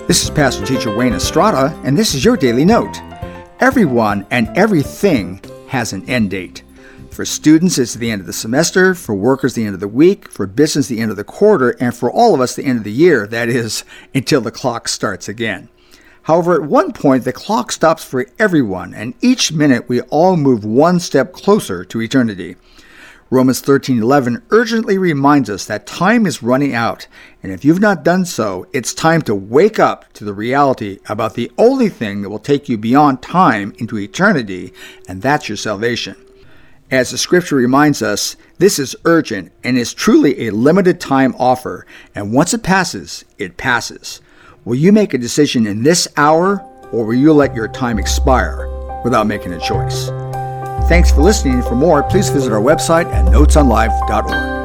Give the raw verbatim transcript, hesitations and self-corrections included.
This is Pastor Teacher Wayne Estrada, and this is your Daily Note. Everyone and everything has an end date. For students, it's the end of the semester. For workers, the end of the week. For business, the end of the quarter. And for all of us, the end of the year. That is, until the clock starts again. However, at one point, the clock stops for everyone, and each minute we all move one step closer to eternity. Romans thirteen eleven urgently reminds us that time is running out, and if you've not done so, it's time to wake up to the reality about the only thing that will take you beyond time into eternity, and that's your salvation. As the scripture reminds us, this is urgent and is truly a limited time offer, and once it passes, it passes. Will you make a decision in this hour, or will you let your time expire without making a choice? Thanks for listening. For more, please visit our website at notes on life dot org.